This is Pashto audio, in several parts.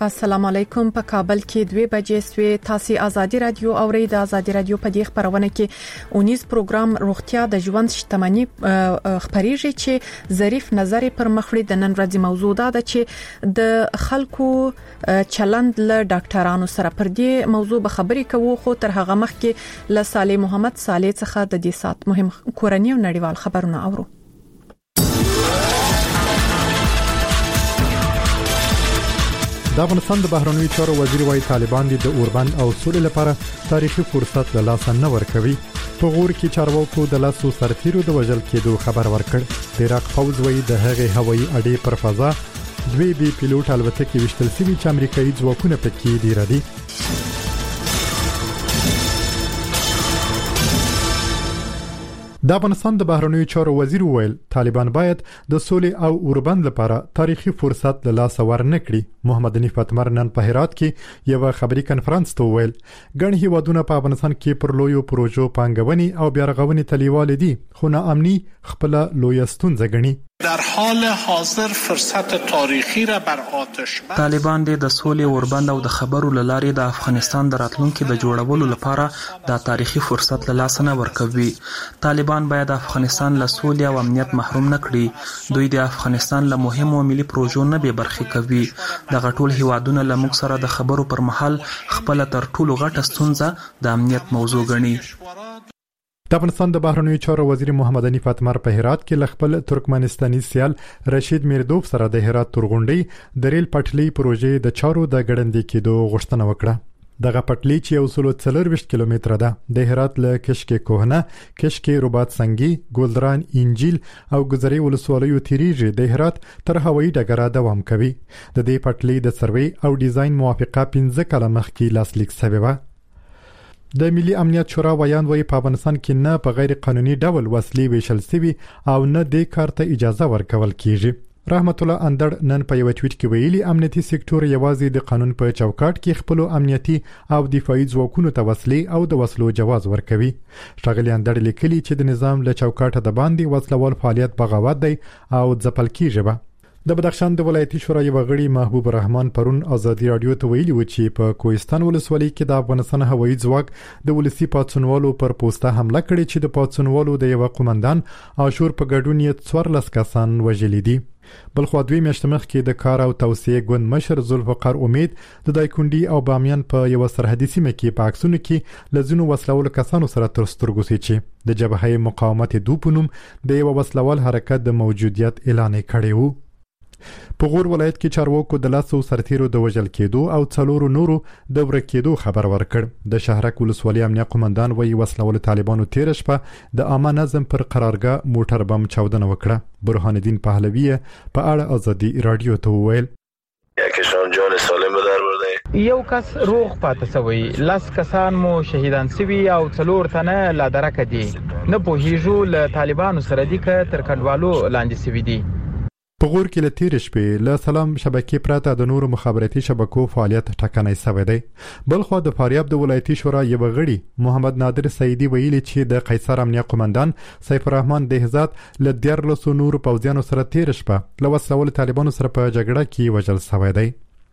السلام علیکم. په کابل کې 2 بجې سوي. تاسو ازادي رادیو اورئ. د ازادي رادیو په دې خبرونه کې 19 پروګرام روغتیا د ژوند شتمنۍ خبريږي چې ظریف نظر پر مخړې د نن ورځې موضوع ده چې د خلکو چلند له ډاکټرانو سره پر دې موضوع به خبرې کوو. خو تر هغه مخکې له صالح محمد صالح څخه د دې سات مهم کورنۍ او نړیوال خبرونه اورو. د افغانستان د بهرنیو چارو وزیر وايي طالبان د اوربند او سولې لپاره تاریخي فرصت له لاسه نه ورکوي. په غور کې چارواکو د لاسو سرتیرو د وژل کېدو خبر ورکړ. د عراق پوځ وايي د هغې هوایي اډې پر فضا 2 بي پیلوټ الوتکې وشتل سوي چې امریکایي ځواکونه پکې دي ردي. د افغانستان د بهرنیو چارو وزیر ویل طالبان باید د سولې او اوربند لپاره تاریخي فرصت له لاسه ورنکړي. محمد حنیف اتمر نن په هرات کې یو خبري کانفرنس ته ویل ګڼ هیوادونه په افغانستان کې پر لویو پروژو پانګونې او بیارغونې تلیوال دي خو ناامني خپل لوی ستونزه ګڼي. در حال حاضر فرصت تاریخی را بر آتش بس. طالبان د سولې اوربند او د خبرو لارې د افغانستان د راتلونکو د جوړولو لپاره د تاریخي فرصت له لاسه نه ورکوي. طالبان باید افغانستان له سولې او امنیت محروم نه کړي. دوی د افغانستان له مهمو ملي پروژو نه به برخې کوي. د غټول هیوادونو له موږ سره د خبرو پر مهال خپل تر ټولو غټه ستونزه د امنیت موضوع ګڼي. د افغانستان د بهرنیو چارو وزیر محمد حنیف اتمر په هرات کې لخپل ترکمنستاني سیال رشید میردوف سره د هرات تورغونډي د ریل پټلۍ پروژې د چارو د ګړندې کېدو غوښتنه وکړه. دغه پټلۍ چې 140 کیلومتره ده د هرات له کشک کوهنه، کشک رباط سنگي، ګلدران، انجیل او ګذري ولسوالیو تیریږي د هرات تر هوایي ډګره دوام کوي. د دې پټلۍ د سروې او ډیزاین موافقه 15 کاله مخکې لاسلیک شوې و. د ملي امنیت شورا ویان وایي په افغانستان کې نه په غیر قانوني ډول وسلې ویشل شوي او نه د کار ته اجازه ورکول کیږي. رحمت الله اندړ نن په یو ټویټ کې ویلي امنیتي سکتور یوازې د قانون په چوکاټ کې خپل امنیتي او دفاعي ځواکونو ته وسلې او د وسلو جواز ورکوي. ښاغلي اندړ لیکلي چې د نظام له چوکاټه د باندې وسلوال فعالیت بغاوت دی او ځپل کیږي. د بدخشان د ولایتي شورا یو غړي محبوب الرحمن پرون ازادي رادیو ته ویلي و چې په کوهستان ولسوالۍ کې د افغانستان هوایي ځواک د ولسی پاتسونوالو پر پوسټه حمله کړې چې د پاتسونوالو د یو قومندان عاشور په ګډون یې 14 کسان وژلي دي. بلخو دوی میاشتې مخکې د کار او توسعه ګوند مشر ذوالفقار امید د دایکونډي او بامیان په یو سرحدي سیمه کې په عکسونو کې لزونو وسلوال کسانو سره تر سترګو سي چې د جبهه مقاومت دوپونم د یو وسلوال حرکت د موجودیت اعلان کړی وو. په غور ولایت کې چارواکو د لاسو سرتیرو د وژل کېدو او څلورو نورو د ورک کېدو خبر ورکړ. د شهرک ولسوالۍ امنیه قومندان وایي وسلوال طالبانو 13 شپه د عامه نظم پر قرارګاه موټر بم چاودنه وکړه. برهان الدین پهلوی په اړه ازادي رادیو ته وویل کسان جان سالم به در برده. یو کس روغ پاتې شوی، 10 کسان مو شهیدان شوي او 4 تنه لا درکه دي. نه پوهیږو له طالبانو سره دي که تر کنډوالو لاندې شوي دي. په غور کې له تیر شپې له سلام شبکې پراته د نورو مخابراتي شبکو فعالیت ټکنی شوی دی. بلخو د فاریاب د ولایتي شورا یو غړي محمد نادر سعیدی ویلي چې د قیصر امنیه قومندان سیف الرحمن دهزاد له 14 نورو پوځیانو سره تیر شپه له وسلوال طالبانو سره په جګړه کې وژل شوی دی.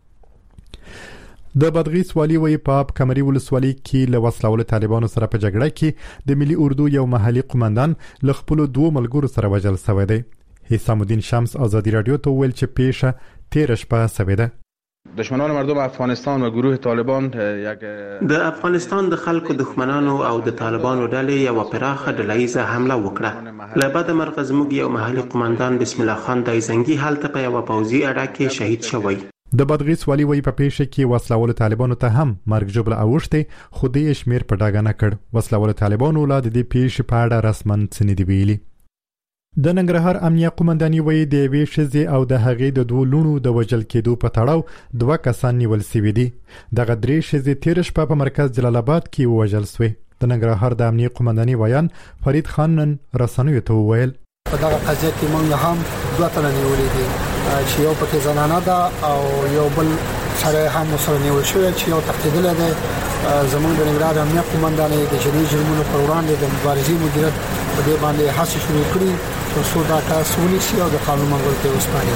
د بادغیس والی وی په کمري ولسوالۍ کې له وسلوال طالبانو سره په جګړه کې د ملي اردو یو محلي قومندان له خپل 2 ملګرو سره وژل شوی دی. حسام الدین شمس ازادي رادیو ته ویل چې پیښه 13 شپه شوې ده. دشمنان مردم افغانستان و گروه طالبان د افغانستان د خلکو دښمنانو او د طالبانو ډلې یو پراخه ډلهیزه حمله وکړه. له بده مرغه زموږ یو محلي قومندان بسم الله خان دایزنګي هلته په یو پوځي اډه کې شهید شوی. د بادغیس والی وی په پیښه کې وسلوال طالبانو ته هم مرګ جبل اوښته خو دې شمیر په ډاګه نه کړ. وسلوال طالبانو ولادت دې پیښه په اړه رسمن څه دی ویلي. د ننګرهار امنیه قومنداني وی د وی شزي او د هغې د 2 لونو د وژل کېدو په تړاو 2 کسان نیول شوي دي. دغه 3 شزي 13 شپه په مرکز جلال آباد کې وژل شوې. د ننګرهار د امنیه قومنداني ویان فرید خان نن رسنیو ته وویل په دغه قضیه کې موږ هم 2 تنه نیولې دي چې یو پکې زنانه ده او یو بل سره هم سره نیول شوی چې یو تقدیدل ده. زموږ د ننګرهار امنیه قومنداني د جنۍ جرمونو پر وړاندې د مبارزې مدیریت په دې باندې هڅه شروع کړې تر څو دا تاسو ونیسي او د قانون منګول ته وسپاري.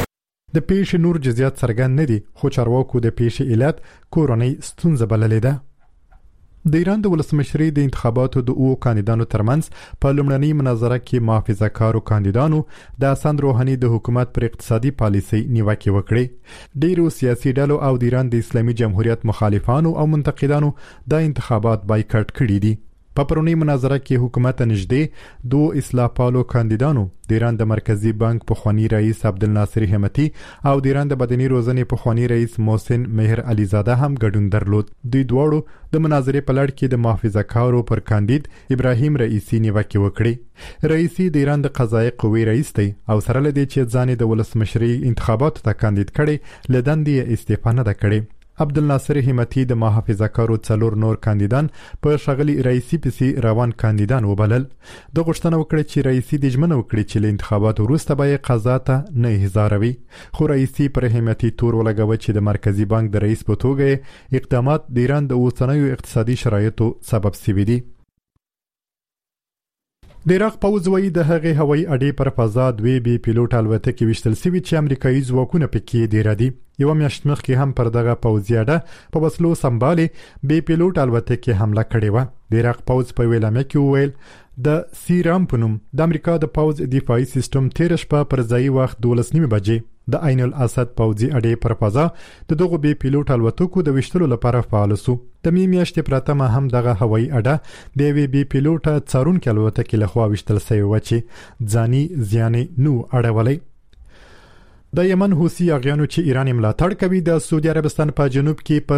د پیښې نور جزئیات څرګند نه دي، خو چارواکو د پیښې علت کورنۍ ستونزه بللې ده. د ایران د ولسمشرۍ د انتخاباتو د اوو کاندیدانو ترمنځ په لومړنۍ مناظره کې محافظه‌کارو کاندیدانو د حسن روحاني د حکومت پر اقتصادي پالیسۍ نیوکې وکړې. ډیرو سیاسي ډلو او د ایران د اسلامي جمهوریت مخالفانو او منتقدانو د انتخابات بایکاټ کړي دي. په پرونی مناظره کې حکومت نږدې دوه اصلاح پالو کاندیدانو د ایران د مرکزی بانک پخوانی رئیس عبدالناصر همتی او د ایران د بدني روزنې پخوانی رئیس محسن مهر علیزاده هم ګډون درلود. دوی دواړو د مناظرې په لړ کې د محافظه‌کارو پر کاندید ابراهیم رئیسی نیوکې وکړې. رئیسی د ایران د قضایي قوې رئیس دی او سره لدی چې ځان د ولسمشرۍ انتخاباتو ته کاندید کړي لدندې استعفا نه کړي. عبدالناصر همتی د محافظه‌کارو څلور نور کاندیدان په شغلي رئیسی پسې روان کاندیدان وبلل. د غوښتنه وکړه چې رئیسی د ژمنه وکړي چې له انتخاباتو وروسته به قضا ته نه احضاروي، خو رئیسی پر همتی تور ولګوي چې د مرکزی بانک د رئیس په توګه اقدامات د ایران د اوسنیو اقتصادي شرایطو سبب شوي دي. د عراق پوځ وایي د هغې هوایي اډې پر فضا دوی بي پیلوټ الوتکې وشتل سوي چې امریکایي ځواکونه پکې ډیر دي. یو میاشت مخکې هم پر دغه پوځي اډه په وسلو سمبالې بي پیلوټ الوتکې حمله کړې و. د عراق پوځ په ویلامه کې وویل د سیرام په نوم د امریکا د پوځ دفاعي سیستم تیر شپه پر ځای وخت 12 بجې د عین الاسد پوځي اډې پر فضا د دغه بي پیلوټ الوتکو د وشتلو لپاره فعال سو. د میاشتې پرته هم دغه هوایي اډه د وی بي پیلوټ څارونکو الوتکې لخوا وشتل شوی و چې ځاني زیان نو اړولې. د یمن حوثي اغیانو چې ایران ملاتړ کوي د سعودي عربستان په جنوب کې پر